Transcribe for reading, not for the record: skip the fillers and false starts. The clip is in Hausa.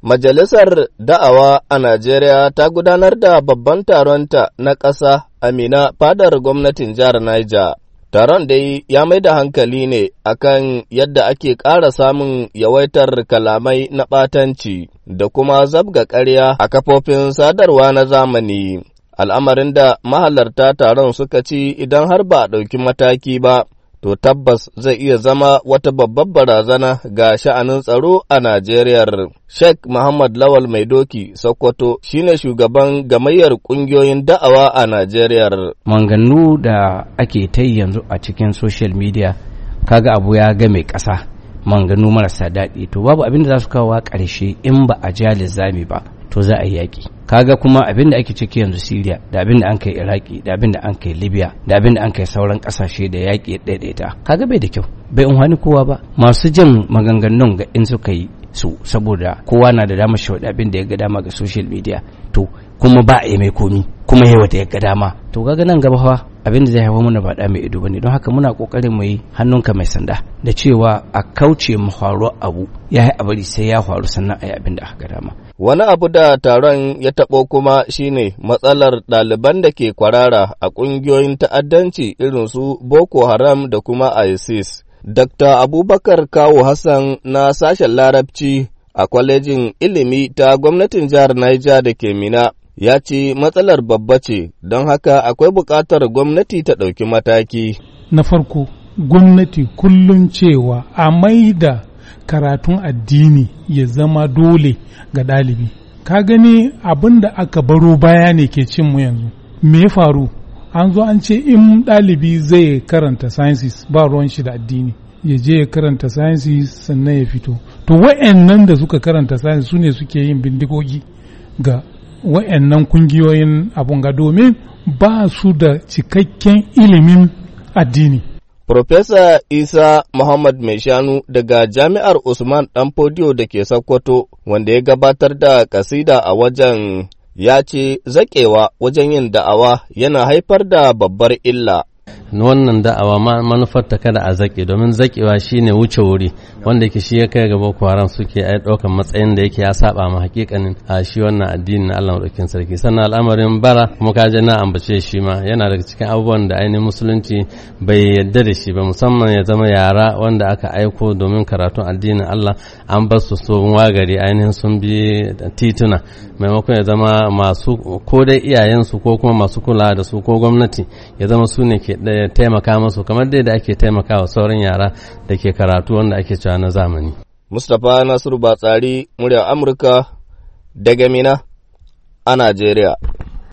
Majalisar Da'awa a Najeriya ta gudanar da babban taronta na ƙasa a Minna fadar gwamnatin jihar Niger. Taron dai ya mai da hankali ne akan yadda ake ƙara samun yawaitar kalamai na ɓatanci da kuma zabga ƙarya a kafofin sadarwa na zamani. Al'amarin da mahalarta taron suka ci idan har ba a ɗauki mataki ba, to tabbas zai iya zama wata babbar barazana ga sha'anin tsaro a Najeriya. Sheikh Muhammad Lawal Maidoki Sokoto shine shugaban gamayyar ƙungiyoyin da'awa a Najeriya. Manganu da ake ta yanzu a cikin social media, kaga abu ya ga mai ƙasa, manganu marasa daɗi, to babu abin da za su kawo ƙarshe in ba a ja lizami ba, to za a yi yaƙi. Kaga kuma abin da ake ciki yanzu Syria, da abin da an kai Iraki, da abin da an kai Libya, da abin da an kai sauran kasashe da yaƙi ya daidaita, kaga bai da kyau, bai unhwani kowa ba. Masu jan maganganun ga in suka yi su saboda kowa na da damar shawaɗi abin da ya ga dama ga social media, to kuma ba a yi mai komi, kuma yawa da ya ga dama, to kaga nan gaba fa abin da zai haifar mana ba da mai ido bane. Don haka muna kokarin mu yi hannunka mai sanda da cewa a kauce mu faruwar abu, ya yi abari sai ya faru sannan a yi abin da aka ga dama. Wani abu da taron ya taɓo kuma shine matsalar ɗaliban da ke kwarara a ƙungiyoyin ta'addanci irin su Boko Haram da kuma ISIS. Dr. Abubakar Kawu Hassan na sashen Larabci a kwalejin ilimi ta gwamnatin jihar Niger da ke Minna ya ce matsalar babba ce, don haka akwai buƙatar gwamnati ta ɗauki mataki. Na farko, gwamnati kullum cewa a maida karatun addini ya zama dole ga ɗalibi. Ka gani abin da aka baro baya ne ke cin mu yanzu. Me ya faru? An zo an ce in ɗalibi zai karanta sciences ba ruwan shi da addini, ya je ya karanta sciences sannan ya fito. To wa'annan da suka karanta sciences su ne suke yin bindigogi ga wa'annan kungiyoyin abun ga, domin ba su da cikakken ilimin addini. Profesa Isa Muhammad Maishanu daga Jami'ar Usman Danfodiyo da ke Sokoto, wanda ya gabatar da kasida a wajen, ya ce zaƙewa wajen yin da'awa yana haifar da babbar illa. Wannan da'awa manufar ta kada a zaƙe, domin zaƙewa shine wuce wuri wanda yake shi ya kai ga Boko Haram suke ai ɗaukan matsayin da yake ya saba ma hakikanin a shi wannan addini na Allah madaukakin sarki. Sannan al'amarin bara kuma kaje na ambace shi ma yana daga cikin abubuwan da ainihin musulunci bai yadda da shi ba, musamman ya zama yara wanda aka aiko domin karatun addinin Allah an bar su sun wagari ainihin sun bi tituna, maimakon ya zama masu ko dai iyayensu ko kuma masu kula da su ko gwamnati ya zama su ne ke taimaka musu kamar dai da ake taimakawa sauran yara da ke karatu wanda ake cewa na zamani. Mustapha Nasiru Batsari, muryar Amurka daga Minna a Najeriya.